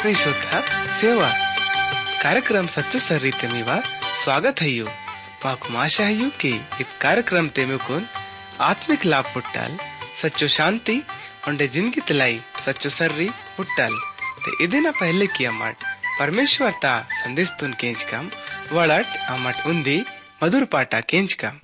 आपणे शोधा सेवा कार्यक्रम सच्चो सर्रीते मीवा स्वागत है यू माकु आशा है यू कि इस कार्यक्रम ते मुकुन आत्मिक लाभ पुट्टाल सच्चो शांति उंडे जिंदगी तलाई सच्चो सर्री पुट्टाल ते इदिना पहले की अमट परमेश्वर ता संदेश तुन केंच कम वड़ट अमट उन्दी मधुर पाटा केंच कम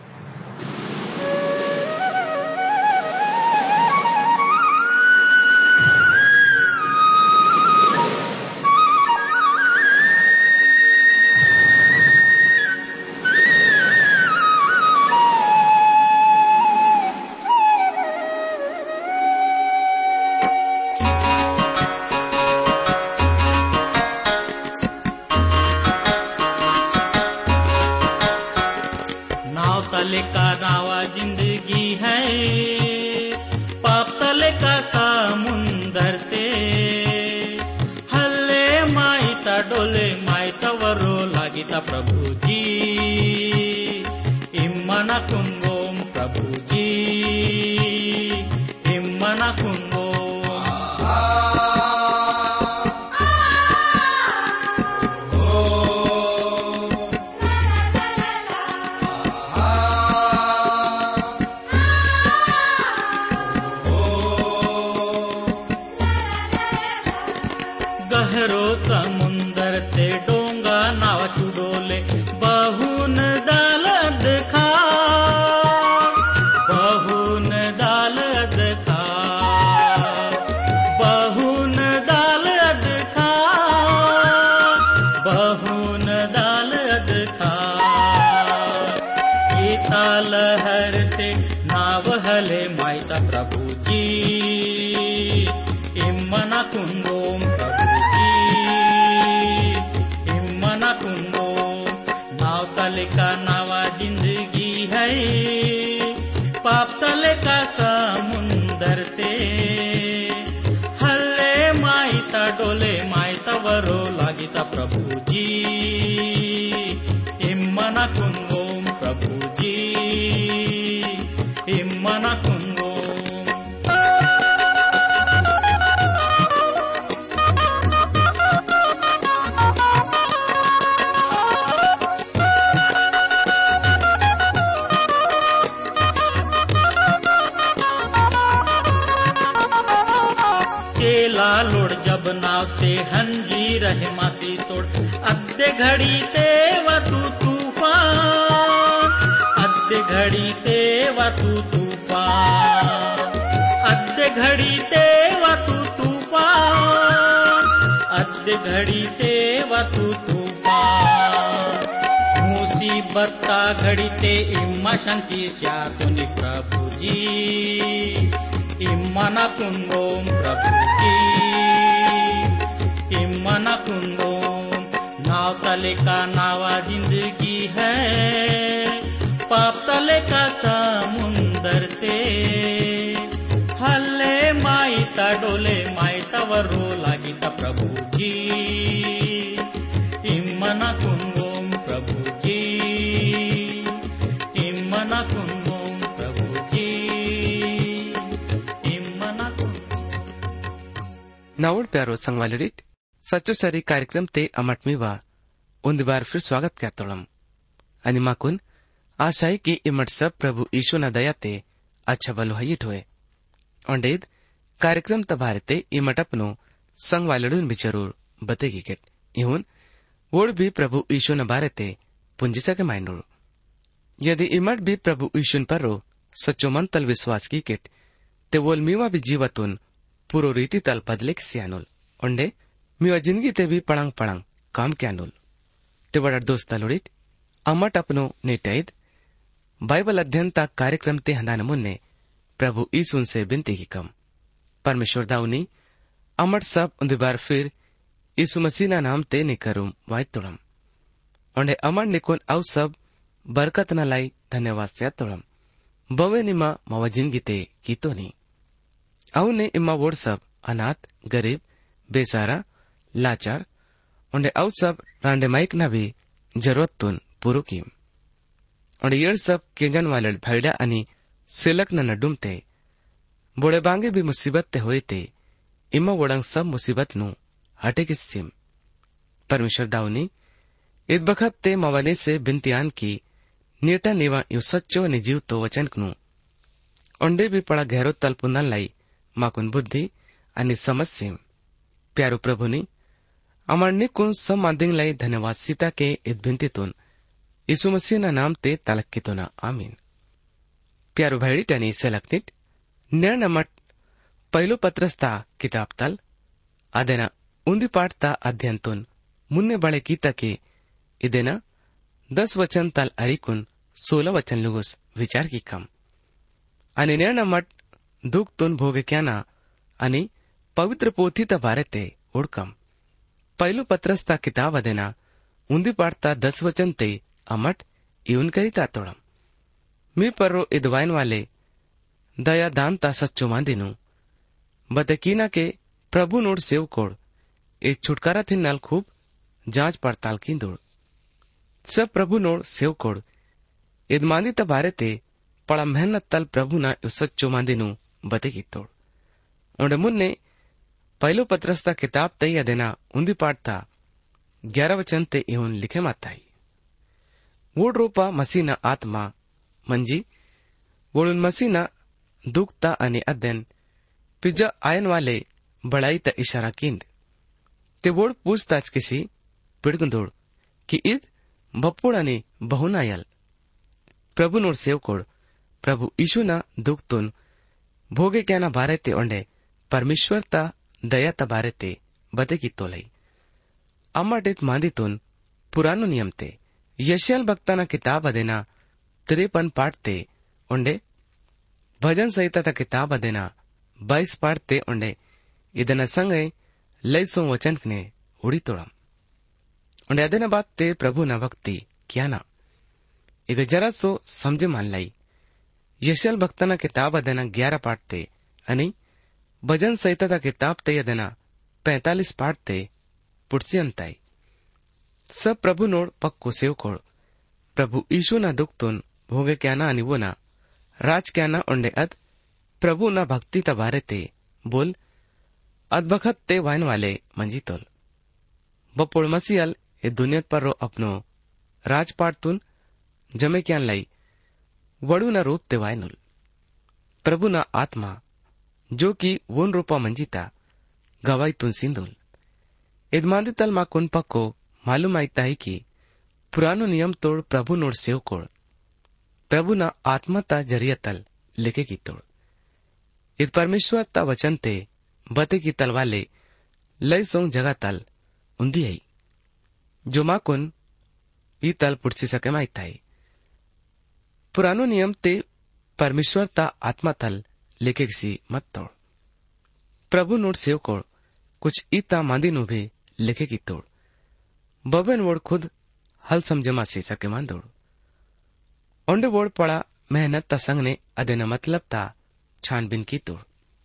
तले का नावा जिंदगी है, पाप तले का समुंदर ते हल्ले माईता डोले माईता वरो लागिता प्रभु जी इम्मना कुंगोम प्रभु जी इम्मना कुंगोम समुंदर ते डोंगा नाव चुडोले बहुन दालद खा बहुन दालद खा बहुन दालद खा बहुन दालद खा ये ताल हरते नाव हले माईता प्रभु जी इम्मना कुंगोम प्रभु तले का नावा जिंदगी है, पाप तले का समुंदर ते हल्ले माईता डोले माईता वरो लागिता प्रभु जी इम्मना कुंगोम प्रभु जी इम्मना कुंगोम लोड जब नावते हंजी रहे मासी तोड़ अद्दे घड़ी ते वतू तूफान अद्दे घड़ी ते वतू तूफान अद्दे घड़ी ते वतू तूफान अद्दे घड़ी ते वतू तूफान मुसीबत का घड़ी ते इम्मा शांति स्यातुनि प्रभु जी इम्मना कुंगोम प्रभु जी इम्मना कुंगोम नाव तले का नावा जिंदगी है, पाप तले का समुंदर ते हल्ले माईता डोले माईता वरो लागिता प्रभु जी इम्मना कुंगोम प्रभु जी इम्मना कुंगोम नावड़ प्यारो संगवालरित सच्चो सरी कार्यक्रम ते अमटमीवा उन बार फिर स्वागत करतोळम आणि माकुन आशाई की इमट सब प्रभु ईशु न दया ते अच्छा बलो हयिट होए ओंडेद कार्यक्रम तबारते इमट अपनो संगवालडुन भी जरूर बतेगी केट इहुन वोड भी प्रभु ईशु न बारते पुंजिसा के माइंडोड़ यदि इमट भी प्रभु ईशुन पर सच्चो मन तल विश्वास की केट ते वोल मीवा भी जीवतुन पूरो रीति तल बदले सियानुल ओंडे मीवा जिंदगी ते भी पड़ंग पड़ंग काम क्यानुल ते बड़ा दोस्त तलुड़ित अमट अपनो नेटैद बाइबल अध्ययन तक कार्यक्रम ते हंदान मुन्ने प्रभु ईसुन से बिनती की कम परमेश्वर दाउनी अमट सब उन बार फिर ईसु मसीह ना नाम ते निकरूम वाइट तोड़म ओंडे अमट निकुन औ सब बरकत न लाई धन्यवाद से तोड़म बवे निमा मावा जिंदगी ते कीतो नी औ ने इमा वोड सब अनाथ गरीब बेसारा लाचार ओंडे औ सब रांडे माइक ना भी जरूरत तुन पूरो कीम ओंडे येड़ सब केंजन वाले भैडा अनि सिलक न डुमते बोड़े बांगे भी मुसीबत ते होए ते इमा वोडंग सब मुसीबत नु हटे किस्सिम परमेश्वर दाऊनी इत बखत ते मवाले से बिनतियान की नीटा नेवा यू सच्चो ने जीव तो वचनकनु ओंडे भी पड़ा गहरो तलपुंदन लाई माकुन बुद्धि आणि समस्येम प्यारो प्रभुनी अमरने कुन सम मांदिंग लाई धन्यवाद सीता के इत भिंतीतून यीशु मसीह ना नाम ते तलक्कीतोना आमीन। प्यारो भाईडी टनी सेलक्निट निर्णमट पहिलो पत्रस्ता किताब तल अदेना उंदी पाठता अध्ययनतून मुन्ने बळे कीता के इदेना 10 वचन तल अरिकुन 16 वचन लुगुस विचार की कम आणि निर्णमट दुखतून भोगक्याना आणि पवित्र पोथीता भारते उडकम पहिलो पत्रस्ता किताब अदेना उंदी पाठता 10 वचन ते अमट इवन करीता तोड़म मी पर्रो इदवाइन वाले दया दानता सच्चो मांदिनु बतकीना के प्रभु नोड सेव कोड इस छुटकारा थी नल खूब जांच पड़ताल की दौड़ सब प्रभु नोड सेव कोड इद मांदी तबारे ते पड़ा मेहनत तल प्रभु ना सच्चो मांदिनु बते की तोड़ उंडे मुन्ने पहलो पत्रस्ता किताब तय देना उंदी पाठता 11 वचन ते इवन लिखे माताई वोड रूपा मसीना आत्मा मंजी वोडून मसीना दुखता आणि अध्ययन पिज्जा आयन वाले बड़ाई ता इशारा कींद ते वोड पूछताछ किसी पिड़गंदोड़ कि ईद बप्पुड़ आणि बहुन आयल प्रभु नोड सेवकोड प्रभु ईशुना दुखतून भोगे क्याना बारे ते ओंडे परमेश्वर ता दया ता बारे ते बते की तोलई अम्माटित मांदितून पुरानो नियम ते यशाल भक्ताना किताब अदेना 53 पाठ ते ओंडे भजन संहिता ता किताब अदेना 22 पाठ ते ओंडे इदना संगे लयसो वचनकने उड़ी तोड़म ओंडे अदेना बात ते प्रभु ना भक्ति क्याना इग जरा सो समझे मान लाई यशाल भक्ताना किताब अदेना 11 पाठ ते अनि भजन संहिता ता किताब ते अदेना 45 पाठ ते पुटसी अंताई सब प्रभु नोड पक्को सेवकोड प्रभु ईशु ना दुखतून भोगे क्याना आणि वो ना राज क्याना ओंडे अद प्रभु ना भक्ति तबारे ते बोल अदबखत ते वाइन वाले मंजीतोल बपोड़ मसीहल ए दुनियत पर रो अपनो राजपाटतून जमे क्यान लाई वडू ना रूप ते वायनुल प्रभु ना आत्मा जो कि वोन रूपा मंजीता गवाई तुन सिंधुल इदमांदी तल मा कुन पक्को मालूम आईता है कि पुरानो नियम तोड़ प्रभु नोड सेव कोड़ प्रभु ना आत्मा ता जरिया तल लिखे की तोड़ इत परमेश्वर ता वचन ते बते की तल वाले लय सोंग जगह तल उन्दी आई जो मा कुन ई तल पुटसी सके माईता है पुरानो नियम ते परमेश्वर ता आत्मा तल लिखे किसी मत तोड़ प्रभु नोड सेव कोड़ कुछ ईता मांदी नु भी लिखे की तोड़ बबन वोड खुद हल समझमा से सके मान दौड़ ओंडे वोड पड़ा मेहनत ता संग ने अदेना मतलब ता छानबीन की तोड़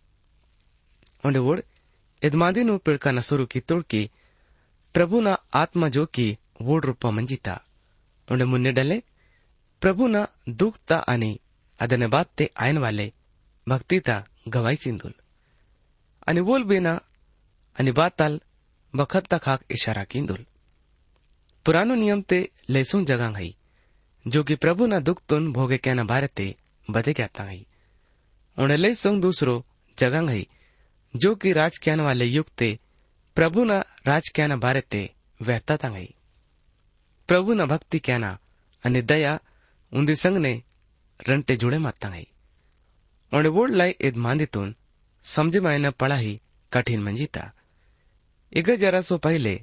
ओंडे वोड इदमादी नु पिड़का न शुरू की तोड़ की प्रभु ना आत्मा जो की वोड रूपा मंजीता ओंडे मुन्ने डले प्रभु ना दुख ता आणि अदेने बात ते आयन वाले भक्ति ता गवाई सिंधुल आणि बोल बेना आणि बाताल बखत ता खाक इशारा कींदुल पुरानो नियम ते लेसुं जगह हई जो कि प्रभु ना दुख तुन भोगे क्या न भारते बदे क्या हई उन्हें लेसुं दूसरो जगह हई जो कि राज क्यान वाले युग ते प्रभु ना राज क्या न भारते वहता ता हई प्रभु ना भक्ति क्या ना अनि दया उन्दी संग ने रंटे जुड़े माता हई उन्हें वोड लाई इद मांदितून समझे मायना पड़ा ही कठिन मंजीता इग जरा सो पहले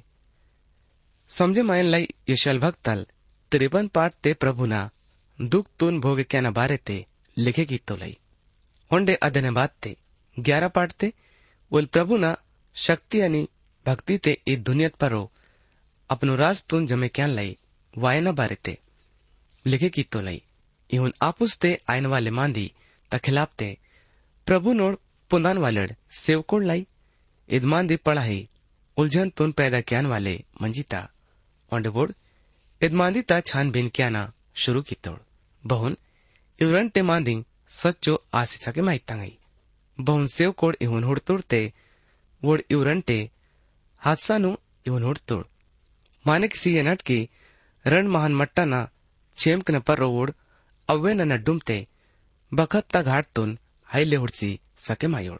समझे मायन लाई यशल भक्तल 53 पाठ ते प्रभु ना दुख तुन भोगे क्या न बारे ते लिखे की तो लई होंडे अदने बात ते 11 पाठ ते उल प्रभु ना शक्ति अनि भक्ति ते ई दुनियत परो अपनो राज तुन जमे क्या लाई वायना बारे ते लिखे की तो लई इहुन आपुस ते आयन वाले मांदी ता खिलाफ ते प्रभु नोड पुंदान वालड़ सेवकोड लाई इदमांदी पढ़ाई उलझन तुन पैदा क्यान वाले मंजीता ओंडे बोड इदमांदी ता छानबीन क्याना शुरू की तोड़ बहुन इवरंटे मांदी सच्चो आसिसा के माइता गई बहुन सेवकोड इहुन हुड़तुड़ते वोड इवरंटे हादसानु इव नोड्तोड़ माने किसी नट की रण महान मट्टाना चेमकन पर रोड अव्वे न नड्डुमते बखत्ता घाटतून हाईले हुडसी सके मायोड़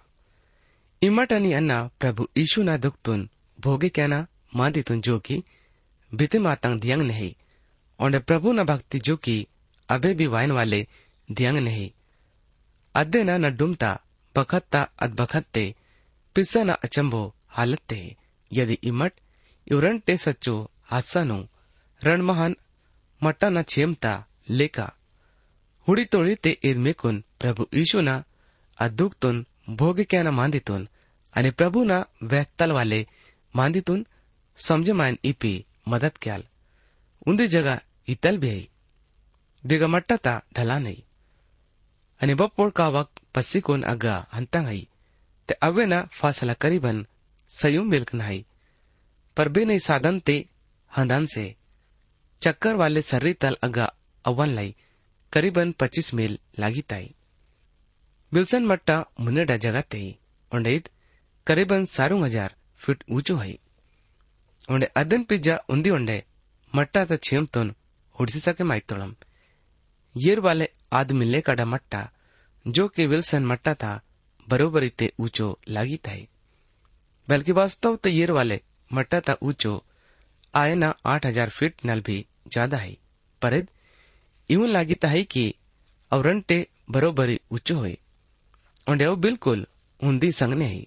इमटनी अन्ना प्रभु ईशु ना दुखतून भोगे क्याना मादितून जो की बिते मातंग दियंग नहीं और प्रभु न भक्ति जो की अबे भी वाइन वाले दियंग नहीं अद्दे न नड्डुमता बखत्ता अदबखत्ते पिस्सा न अचंभो हालत्ते यदि इमट इवरंटे सच्चो हादसानु रण महान मट्टा न छेमता लेका हुडी तोड़ी ते इदमेकुन प्रभु ईशु ना अदुक्तून भोगे क्या न मांदितून आणि प्रभु ना वेहतल वाले मांदितून समझे मायन इपी मदद क्याल उंदी जगह इतल भी आई दिगा मट्टा ता ढला नहीं आणि बपोड़ का वक्त पस्सी कोन अगा हंतंग आई ते अवे ना फासला करीबन सयुम मिल्क नहीं पर बे नहीं साधन ते हंदन से चक्कर वाले सर्री तल अगा अवन लाई करीबन 25 मील लागी ताई बिल्सन मट्टा मुन्नेडा जगह ते उंडेद करीबन 4,000 फीट ऊंचो है उंडे अदन पिज्जा उंदी उंडे मट्टा ता छेमतोन हुडसी सके माइतोलम येर वाले आदमिले कड़ा मट्टा जो कि विल्सन मट्टा था बरोबरी ते ऊंचो लागी ताई बल्कि वास्तव तो येर वाले मट्टा ता ऊंचो आए ना 8,000 फीट नल भी ज्यादा है पर यूं लागी ताई कि अवरंटे बरोबरी ऊंचो हुए उंडे वो बिल्कुल उन्दी संगने है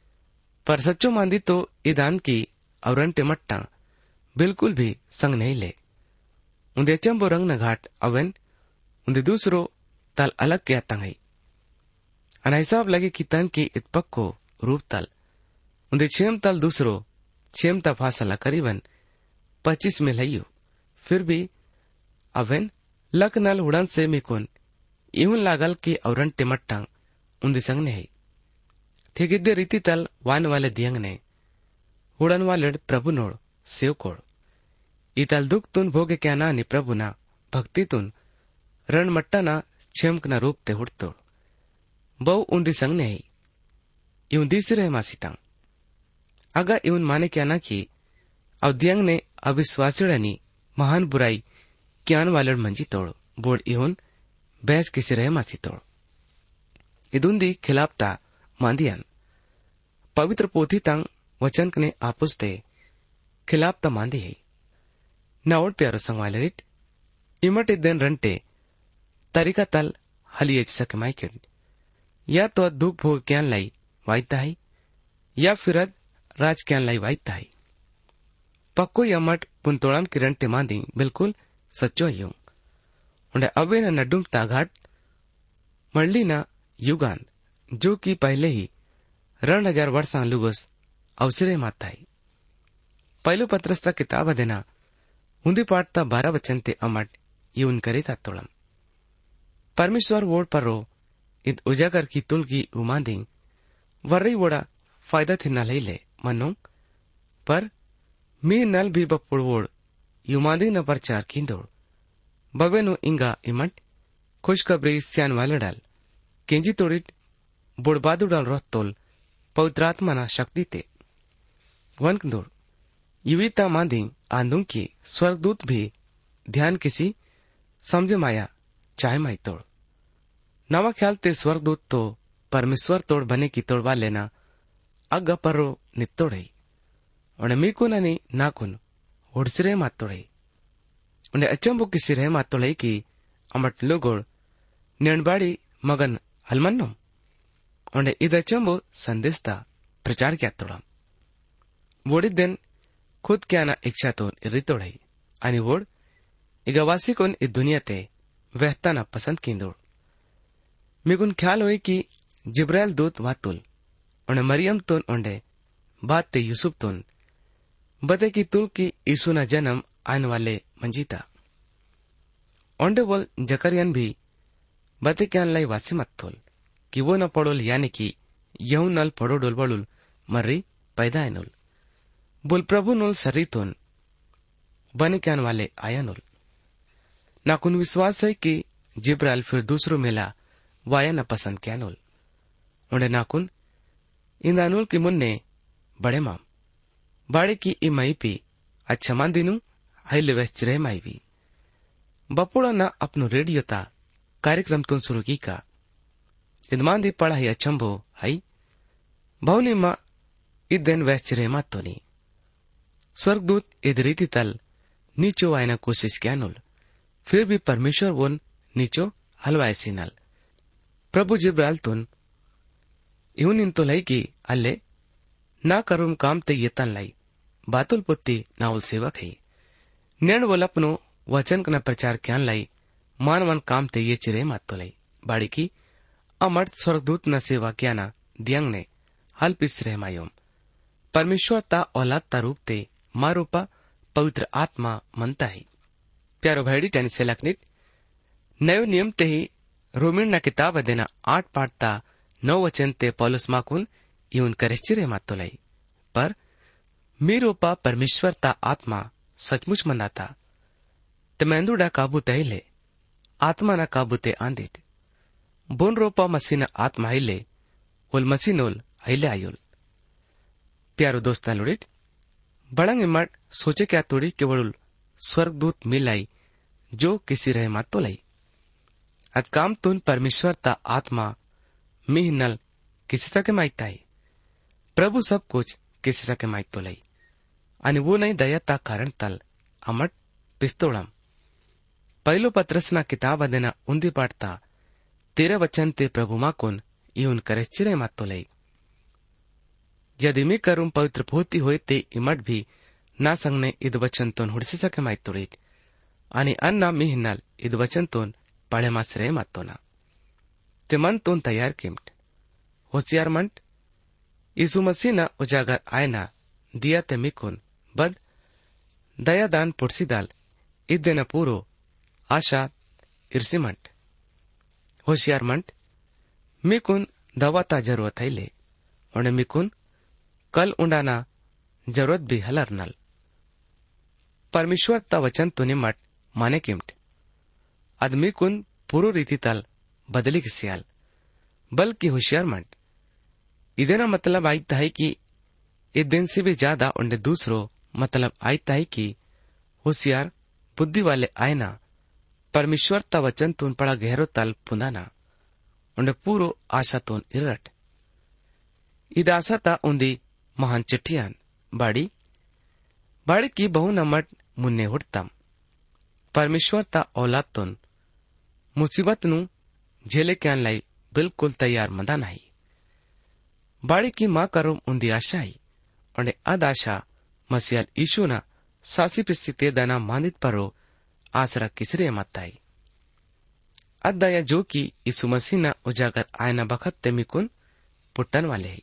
पर सच्चो मांदी तो इदान की अवरंटे मट्टा बिल्कुल भी संग नहीं ले उन्दे चंबो रंग न घाट अवन उन्दे दूसरो तल अलग क्या तंग है अना हिसाब लगे कि तन की इतपक को रूप तल उन्दे छेम तल दूसरो छेम ता फासला करीबन 25 मील है फिर भी अवन लक नल उड़न से मिकुन यूं लागल की अवरंटे मट्टा उन्दी संगने है ठीक इदे रीति तल वान वाले दियंग ने उड़न वाले प्रभु नोड़ सेव कोड़ इतल दुख तुन भोगे क्या ना नि प्रभु ना भक्ति तुन रण मट्टा ना छेमक ना रूप ते हुड़तोड़ बहु उन्दी संगने है यूं दीसरे मासीता अगा यूं माने क्या ना कि अब दियंग ने अविश्वासीड़नी महान बुराई क्यान वाले मंजी तोड़ बोर्ड यूं बहस किसी रहे मासी तोड़ इदुंदी खिलाफता मांदियन पवित्र पोथी तंग वचन ने आपुस्ते खिलाफता मांदी है नावड़ प्यारो संगवालरित इमट इदन रंटे तरीका तल हलिए सके माइकेड या तो दुख भोग क्यान लाई वाइता है या फिर राज क्यान लाई वाइता है पक्को यमट पुनतोड़न की रंटे मांदी बिल्कुल सच्चो यूं उन्हें अवे न नडुम ताघाट मल्ली न युगान जो कि पहले ही 2,000 वर्षा लुगोस अवसरे माता है पहलो पत्रस्ता किताब देना उन्दी पाठता 12 वचन ते अमट यून करे था तोड़म परमेश्वर वोड पर रो इत उजागर की तुल की उमादी वर्री वोड़ा फायदा थे न ले मनो पर मी नल भी बपुड़ वोड़ युमादी न प्रचार की दौड़ बबेनो इंगा इमट खुशखबरी स्यान वाले डाल केंजी तोड़िट बुड़बादू डाल रोह तोल पवित्रात्मा ना शक्ति ते वनक दौड़ युविता मांदी आंदों की स्वर्गदूत भी ध्यान किसी समझे माया चाहे माई तोड़ नवा ख्याल ते स्वर्गदूत तो परमेश्वर तोड़ बने की तोड़वा लेना अग परो नित्तोड़ई उन्हें मीकुन अनि नाकुन उड़सिरे मात तोड़ई उन्हें अचंबो किसी रहे मात तोड़ई की अमट लोगोड़ निर्णबाड़ी मगन हलमन्नो उन्हें इद अचंबो संदेशता प्रचार क्या तोड़ा वोड़ी दिन खुद क्या ना इच्छा तो रितोड़ई अनि वोड़ इगवासी कोन इस दुनिया ते वहता ना पसंद की दौड़ मिगुन ख्याल हुई कि जिब्राइल दूत वातुल उन्हें मरियम तुन उन्हें बात ते यूसुफ तुन बते की तुल की यीशु ना जन्म आने वाले मंजीता ओंडे बोल जकरियन भी बते क्या लाई वासी मत तोल कि वो न पड़ोल यानी कि यहू नल पड़ो डोल बड़ुल मर्री पैदा नुल बोल प्रभु नुल सरी तुन बने क्या वाले आया नुल नाकुन विश्वास है कि जिब्राइल फिर दूसरों मिला वाया न पसंद क्या नुल उन्हें नाकुन इन अनुल की मुन्ने बड़े माम बाड़े की इमाई पी अच्छा मंदिनु हईले वेश्चरे माई भी बपोड़ा ना अपनो रेडियो ता कार्यक्रम तुन शुरू की का इदमांदी पढ़ा ही अचंभो हई भवनी मा इदेन वेश्चरे मातोनी स्वर्गदूत इद रीति तल नीचो आयना कोशिश क्या नुल फिर भी परमेश्वर वोन नीचो हलवाए सीनल प्रभु जिब्राल तुन इवन तो लाई की अल्ले ना करुम काम ते येतन लाई बातुल पुत्ती नावल सेवक है नेण वोलपनो वचन कना प्रचार क्यान लाई मानवन काम ते ये चिरे मातो लाई बाड़ी की अमर्त स्वर्गदूत न सेवा क्याना दियंग ने हल पिसरे मायोम परमेश्वर ता औलाद ता रूप ते मारूपा पवित्र आत्मा मनता है प्यारो भाईडी टैनी से लखनित नयो नियम ते ही रोमिन न किताब देना 8 पाठता 9 वचन ते पौलुस माकुन इवन करेश्चिरे मातो लाई पर मीरोपा परमेश्वर ता आत्मा सचमुच मंदाता ते मेंदुडा काबू तहिले आत्मा ना काबू ते आंदित बोन रोपा मसीना आत्मा हिले उल मसीनोल हिले आयुल प्यारो दोस्ता लुड़ित बड़ंग इमट सोचे क्या तोड़ी केवल स्वर्गदूत मिलाई जो किसी रहे मातो लाई अत काम तुन परमेश्वर ता आत्मा मिहिनल किसी तक माइता है प्रभु सब कुछ किसी तक माइतो लाई आणि वो नहीं दया ता कारण तल अमट पिस्तोड़म पहलो पत्रसना किताब अदेना उन्दी पाठता 13 वचन ते प्रभु माकुन इउन करे चिरे मातो लाई यदि मी करूं पवित्र पोती होय ते इमट भी ना संगने इद वचन तोन हुडसी सके माइतोड़ीत आणि अन्ना मी हिन्नल इद वचन तोन पढ़े मासरे मातोना ते मन तोन तैयार किमट होशियार मंट यीशु मसीह ना उजागर आयना दिया ते मिकुन बद दयादान पुड़सी दाल इदेना पूरो आशा इर्सिमंट होशियार मंट मिकुन दवाता जरूरत है ले और मिकुन कल उंडाना जरूरत भी हलर नल परमेश्वर ता वचन तो निमट माने किमट आदमी कुन पूरो रीति तल बदली की सियाल बल्कि होशियार मंट इदेना मतलब आयता है कि इस दिन से भी ज्यादा उन्हें दूसरो मतलब आयता है कि होशियार बुद्धि वाले आयना परमेश्वर ता वचन तुन पड़ा गहरो तल पुंदाना उन्हें पूरो आशा तुन इरट इद आशा ता उन्दी महान चिट्ठियान बाड़ी की बहु नमट मुन्ने हुड़तम परमेश्वर ता औलाद तुन मुसीबत नु झेले क्यान लाई बिल्कुल तैयार मंदा नहीं बाड़ी की मां करो उन्दी आशा ही और अद आशा मसीहल ईशु ना सासी पिस्ती दाना मानित परो आसरा किसरे मताई अदया जो कि यीशु मसीह ना उजागर आयना बखत तेमिकुन पुट्टन वाले ही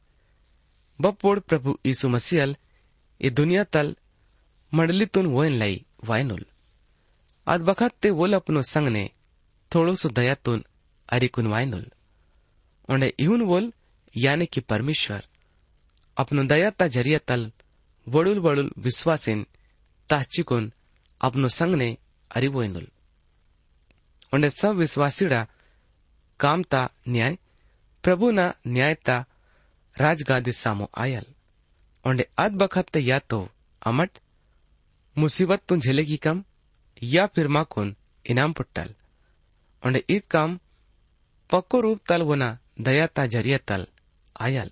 बपोड़ प्रभु यीशु मसीहल ये दुनिया तल मंडली तुन वोइन लाई वायनुल अद बखत ते वोल अपनो संग ने थोड़ो सो दया तुन अरिकुन वायनुल उन्हें इहुन वोल यानी कि परमेश्वर अपनो दया ता जरिया तल वड़ुल वड़ुल विश्वासिन ताचिकुन अपनो संग ने अरिवोइनुल उन्हें सब विश्वासीड़ा काम ता न्याय प्रभु ना न्याय ता राजगादी सामो आयल उन्हें अद बखत या तो अमट मुसीबत तुन झेलेगी कम या फिर माकुन इनाम पुट्टल उन्हें ईद काम पक्को रूप तल वोना दया ता जरिया तल आयल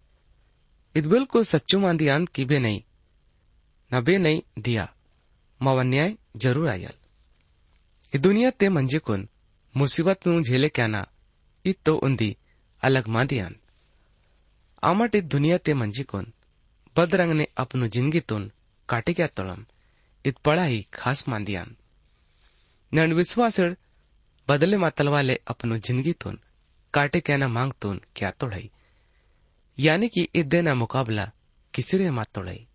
इत बिल्कुल सच्चू मांदी अंत की बे नहीं न बे नहीं दिया मावा न्याय जरूर आयल इ दुनिया ते मंजे कुन मुसीबत नु झेले क्या ना इत तो उन्दी अलग मांदी अंत आमट इत दुनिया ते मंजी कुन बदरंग ने अपनो जिंदगी तुन काटे क्या तोड़म इत पड़ा ही खास मांदियान नन विश्वास बदले मातल वाले अपनो जिंदगी तुन काटे क्या ना मांग तुन क्या तोड़ाई यानी कि इत देना मुकाबला किसी रे मात तोड़ाई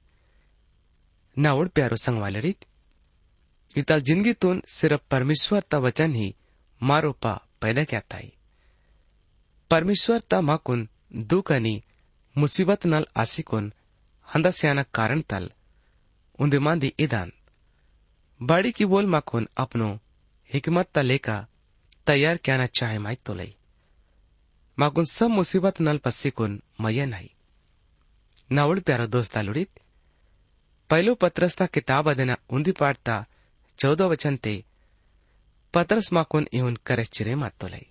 ना उड़ प्यारो संग वाले रीत इताल जिंदगी तुन सिर्फ परमेश्वर ता वचन ही मारो पा पैदा क्या ताई परमेश्वर ता माकुन दुकनी मुसीबत नल आसिकुन हंदस्याना कारण तल उन्दे मांदी इदान बाड़ी की बोल माकुन अपनो हिकमत ता लेका तैयार क्या ना चाहे माई तो लई माकुन सब मुसीबत नल पस्सिकुन मयन है नावड़ प्यारो दोस्ता लुड़ित पहलो पत्रसता किताब अदेना उंदी पाडता 14 वचन ते पत्रस माकून येऊन करचिरे मातोलाई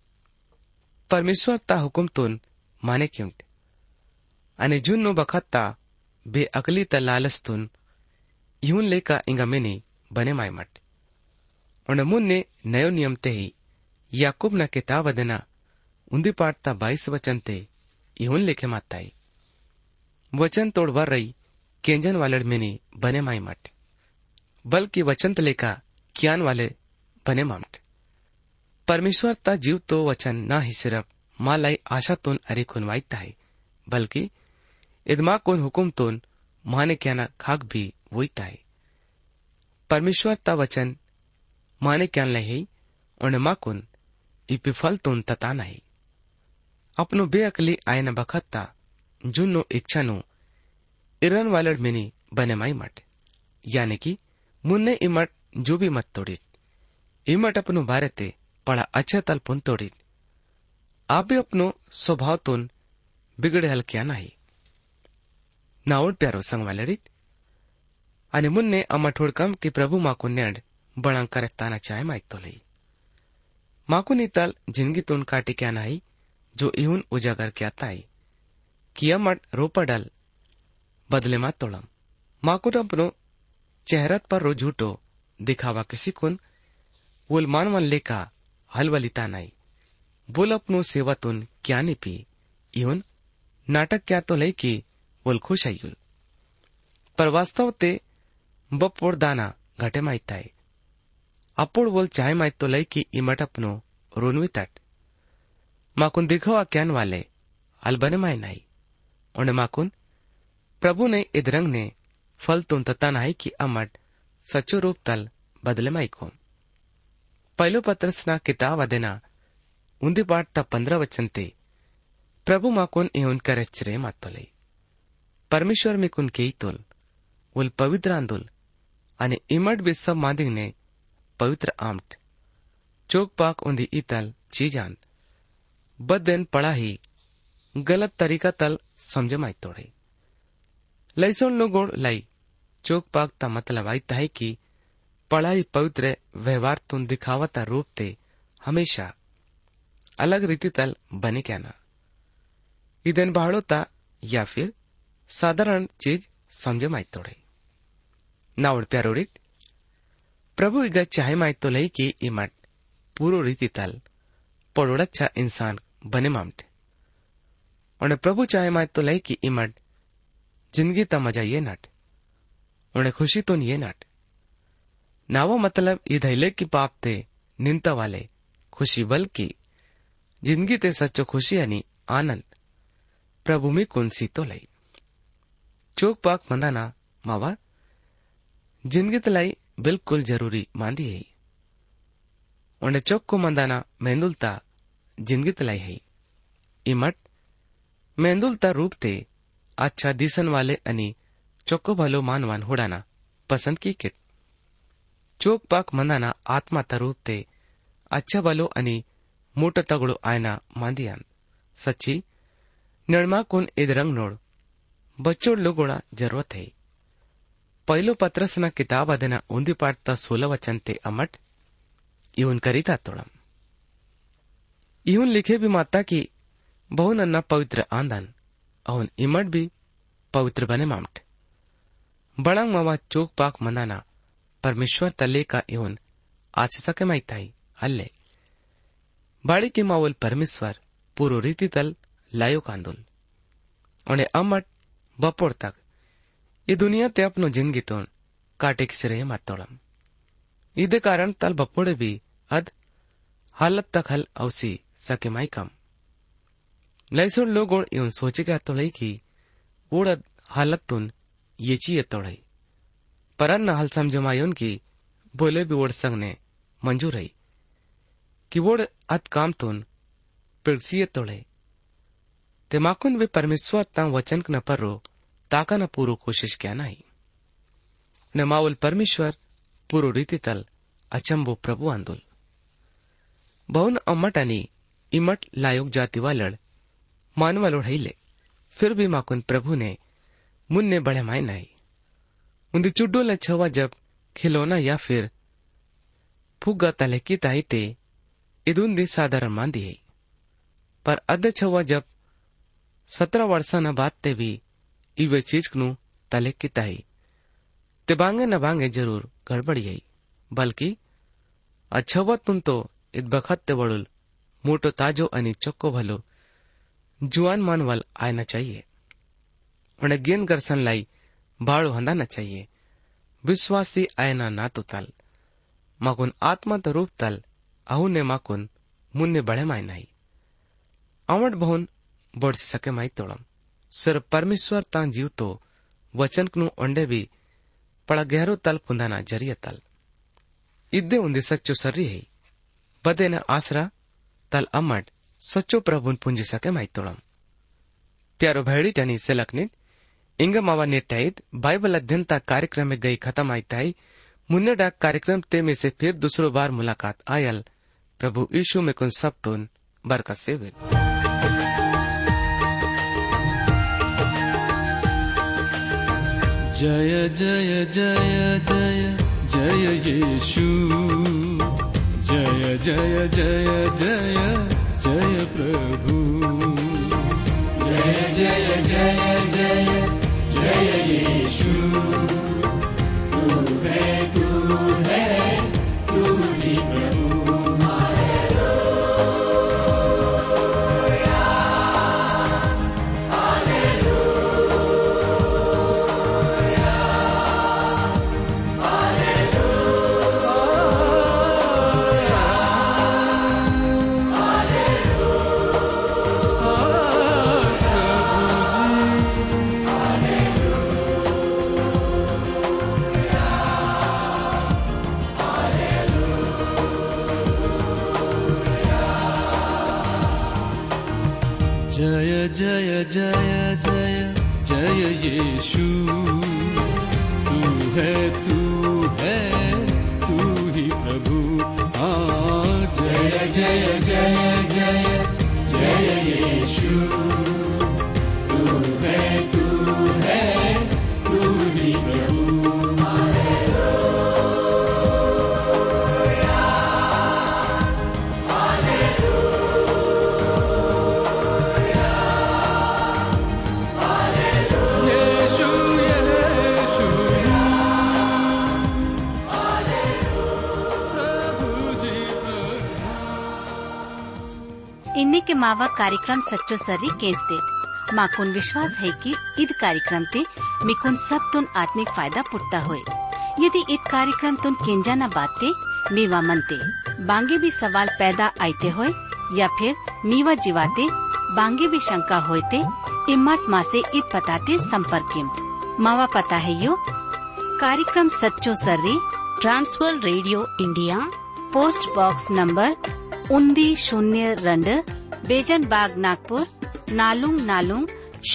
परमेश्वर ता हुकुमतून माने क्युंट आणि जुन्नो बखत्ता बेअकली ता लालस्तून येऊन लेका इंगा मेनी बने मायमट और मुन्ने नयो नियम ते ही याकूब ना किताब अदेना उंदी पाडता 22 वचन ते येऊन लेखे माताई वचन तोड़ वर रही केंजन वालड़ मेनी बने मायमट बल्कि वचन लेका क्यान वाले बने मामट परमेश्वर ता जीव तो वचन ना ही सिर्फ मालाई आशातून अरिकून वाईत आहे बल्कि इदमाकून हुकुमतून माने क्याना खाक भी वोईत आहे परमेश्वर ता वचन माने क्यान लहे और माकून इपिफलतून तता नहीं अपनो बेअकली आयन बखत्ता जुन्नो इच्छानु इरन वालड़ मिनी बने माई मट यानी कि मुन्ने इमट जो भी मत तोड़ित इमट अपनो भारते पड़ा अच्छा तल पुन तोड़ित आप भी अपनो स्वभाव तुन बिगड़े हल क्या नाही नावड प्यारो संग वालड़ित आणि मुन्ने अम्मा ठोड़कम कि प्रभु माकू नेंड बड़ा करताना चाहे माइक तो लई माकू नितल जिंदगी तुन काटी क्या नाही जो इहुन उजागर क्या ताई कि अमट रोपडल बदले मात तोड़म माकू अपनो चेहरत पर रो झूठो दिखावा किसी कुन वोल मानवन लेका हलवलिता नहीं बोल अपनो सेवतुन क्या निपी इहुन नाटक क्या तो लई कि वोल खुश आयुल पर वास्तव ते बपोड़ दाना घटे माइताए अपोड़ वोल चाहे माइत तो लई कि इमट अपनो रोनवी तट माकुन दिखावा क्यान वाले अलबने माय नहीं और माकुन प्रभु ने इधरंग ने फल तुन तता नहीं कि अमट सच्चो रूप तल बदले माई को पहलो पत्रसना किताब अदेना उंदी पाठता 15 वचन ते प्रभु माकुन एवं करचरे मातोले परमेश्वर में कुन केई तोल उल पवित्र आंदोल आणि इमट भी सब मादिंग ने पवित्र आमट चोक पाक उंदी इतल चीजांत बदन पड़ा ही गलत तरीका तल समझ माई तोड़े लैसोन लोगोड़ लाई चोक पाक ता मतलब आई है कि पढ़ाई पवित्र व्यवहार तुम दिखावता रूप ते हमेशा अलग रीति तल बने क्या ना इधन बाड़ोता या फिर साधारण चीज समझे माई तोड़े नावड़ प्यारोड़ित प्रभु इगा चाहे माई तो लई कि इमट पूरो रीति तल पड़ोड़च्छा इंसान बने मामटे और प्रभु चाहे माई तो लई कि इमट जिंदगी ता मजा ये नट उन्हें खुशी तो ये नट नावो मतलब इधैले की पाप ते निंता वाले खुशी बल्कि जिंदगी ते सच्चो खुशी यानी आनंद प्रभु में कुंसी तो लई चोक पाक मंदाना मावा जिंदगी तलाई बिल्कुल जरूरी मांदी है उन्हें चोक को मंदाना मेंदुलता जिंदगी तलाई है इमट मेंदुलता रूप ते अच्छा दिसन वाले अनि चोक्को भलो मानवान होडाना पसंद की किट चोक पाक मंदाना आत्मा तरूप ते अच्छा भलो अनि मोटो तगड़ो आयना मांदियान सच्ची निर्मा कुन इद रंग नोड़ बच्चोड़ लोगोड़ा जरूरत है पहलो पत्रसना किताब अदेना उंदी पाठता 16 वचन ते अमट इहुन करीता तोड़म इहुन लिखे भी माता की बहु नन्ना पवित्र आंदन अहुन इमट भी पवित्र बने मामट बड़ंग मावा चोक पाक मंदाना परमेश्वर तले का इहुन आशीषा के माइताई हल्ले बाड़ी के मावल परमेश्वर पूरो रीति तल लायो कांदुल उन्हें अमट बपोड़ तक ये दुनिया ते अपनो जिंदगी तो काटे किसरे मातोड़म इदे कारण तल बपोड़े भी अद हालत तक हल औसी सके माई कम लैसोड़ लोग और इवन सोचे क्या तोड़ई की ओड़ हालत तुन ये चीज तोड़ई पर न हल समझो मायून की बोले भी ओड़ संग ने मंजूर रही कि वोड़ अत काम तुन पिड़सीय तोड़े ते माकुन वे परमेश्वर ता वचन न पर्रो ताका न पूरो कोशिश क्या नहीं न मावल परमेश्वर पूरो रीति तल अचंबो प्रभु आंदोल बहुन अम्मट अनि इमट लायोग जाति वालड़ मानवालोड़ हईले फिर भी माकुन प्रभु ने मुन्ने बड़े माय नहीं उन्दी चुड्डो ल छवा जब खिलौना या फिर फुग्गा तले की ताई ते इदुंदी साधारण मांदी है, पर अद्द छवा जब 17 वर्षान बाद ते भी इवे चीज नु तले की ताई ते बांगे न बांगे जरूर गड़बड़ी है, बल्कि अच्छवा तुम तो इत बखत ते बड़ुल मोटो ताजो अनि चोक्को भलो जुआन मानवल आना चाहिए। उन्हें गेन गर्सन लाई बाड़ो हंदाना चाहिए। विश्वासी आयना ना तो तल माकुन आत्मा तो रूप तल आहु ने माकुन मुन्ने बड़े माय नहीं आवट बहुन बढ़ सके माई तोड़म सिर्फ परमेश्वर ता जीव तो वचन नु ओंडे भी पड़ा गहरो तल पुंदाना जरिया तल इद्दे उंदी सच्चो सर्री है बदे न आसरा तल अमट सच्चो प्रभुन पुंजी सके माई तोड़म। प्यारो भैडी टनी से लखनित इंग मावा नेटाइत बाइबल अध्ययनता कार्यक्रम में गई खत्म आईताई मुन्ने डाक कार्यक्रम ते में से फिर दूसरो बार मुलाकात आयल। प्रभु यीशु में कुन सब तुन बरकत से विद। जय जय जय जय जय यीशु, जय जय जय जय जय प्रभु, जय जय जय जय जय यीशु, तू है तू ही प्रभु। जय जय जय जय जय यीशु, तू है तू ही प्रभु। हाँ जय जय जय जय जय यीशु, तू है तू ही प्रभु। इन्ने के मावा कार्यक्रम सच्चो सर्री केस्ते माकुन विश्वास है कि ईद कार्यक्रम ते मिकुन सब तुन आत्मिक फायदा पुटता होए। यदि ईद कार्यक्रम तुन केंजा न बाते मीवा मनते बांगे भी सवाल पैदा आते होए या फिर मीवा जीवाते बांगे भी शंका होते इम्मत माँ से ईद पताते संपर्किम मावा पता है यो कार्यक्रम सच्चो सर्री Trans World radio India post box number 1902 Bezon Bagh Nagpur नालुंग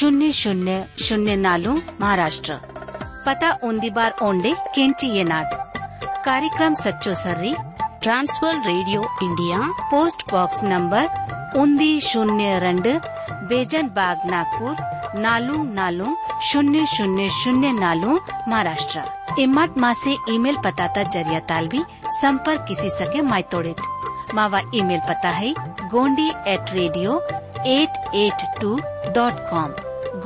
0004 महाराष्ट्र। पता ओंदी बार ओंडे केंची येनाड। कार्यक्रम सच्चो सर्री Trans World radio India post box number 1902 Bezon Bagh Nagpur नालुंग 0004 महाराष्ट्र। इम्मत माँ से ईमेल पताता जरिया तालवी संपर्क किसी सके मायतोड़े मावा ईमेल पता है gondi@radio882.com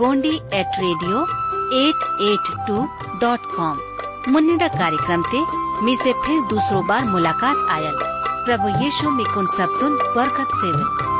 gondi@radio882.com। मुन्निडा कार्यक्रम ते मी से फिर दूसरो बार मुलाकात आयल। प्रभु यीशु में कुन सब तुन बरकत सेवे।